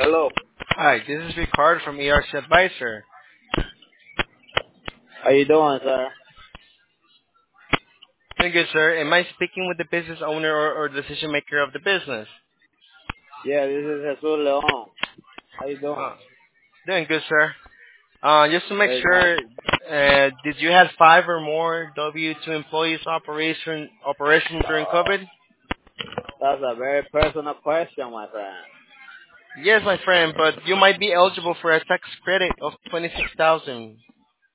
Hello. Hi, this is Ricardo from ERC Advisor. How you doing, sir? Doing good, sir. Am I speaking with the business owner or decision maker of the business? Yeah, this is Jesus Leon. How you doing? Uh, Doing good, sir. Just to make Very nice. sure, did you have 5 or more W-2 employees operation during COVID? That's a very personal question, my friend. Yes, my friend, but you might be eligible for a tax credit of 26,000.